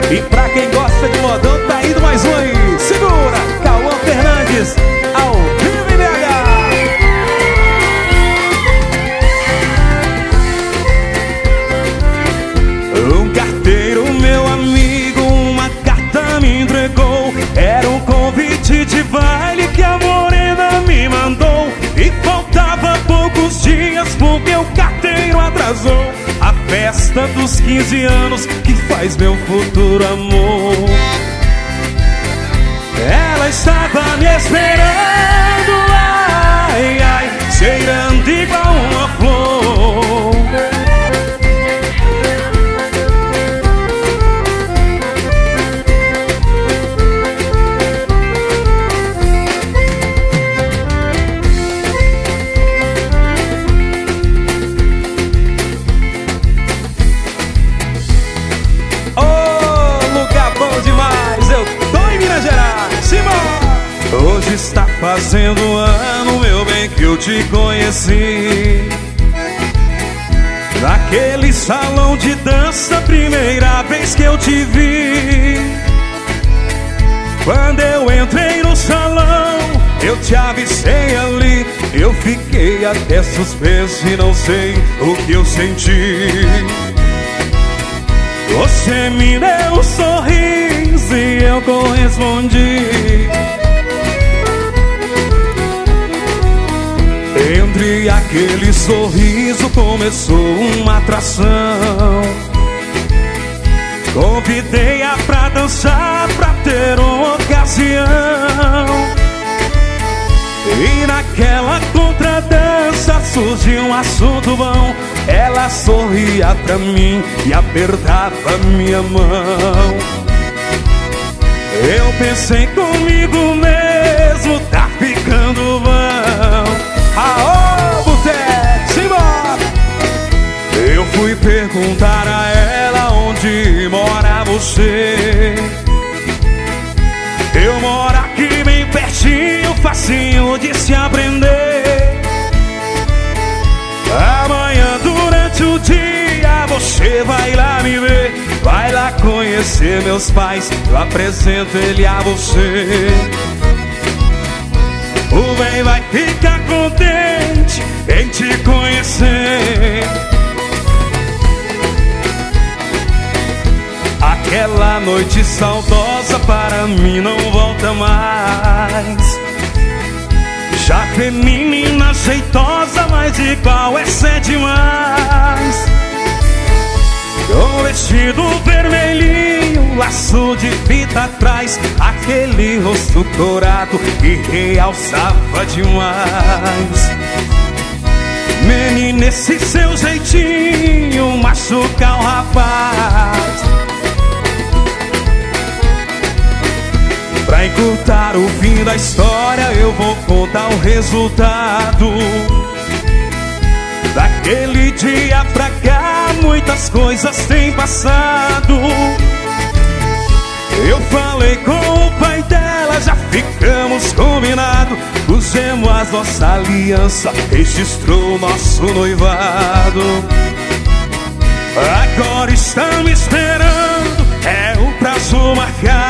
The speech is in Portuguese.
E pra quem gosta de modão, tá indo mais um aí. Segura, Cauã Fernandes, ao vivo em BH. Um carteiro, meu amigo, uma carta me entregou. Era um convite de baile que a morena me mandou. E faltava poucos dias porque o carteiro atrasou a festa dos 15 anos que faz meu futuro amor. Ela estava me esperando, ai, ai, cheirando igual uma flor. Hoje está fazendo ano, meu bem, que eu te conheci naquele salão de dança, primeira vez que eu te vi. Quando eu entrei no salão, eu te avisei ali. Eu fiquei até suspenso e não sei o que eu senti. Você me deu um sorriso e eu correspondi. Entre aquele sorriso começou uma atração. Convidei-a pra dançar, pra ter uma ocasião. E naquela contradança surgiu um assunto bom. Ela sorria pra mim e apertava minha mão. Eu pensei comigo mesmo, tá ficando bom. Aô, boteco, simbora! Eu fui perguntar a ela onde mora você. Eu moro aqui bem pertinho, facinho de se aprender. Amanhã durante o dia você vai lá me ver. Vai lá conhecer meus pais, eu apresento ele a você. O bem vai ficar contente em te conhecer. Aquela noite saudosa para mim não volta mais. Já foi menina jeitosa, mas igual essa é demais. Com vestido vermelhinho, laço de fita atrás, aquele rosto dourado que realçava demais. Menina, esse seu jeitinho machuca o rapaz. Pra encurtar o fim da história, eu vou contar o resultado. Daquele dia pra cá, muitas coisas têm passado. Eu falei com o pai dela, já ficamos combinados. Pusemos a nossa aliança, registrou nosso noivado. Agora está me esperando, é o prazo marcado.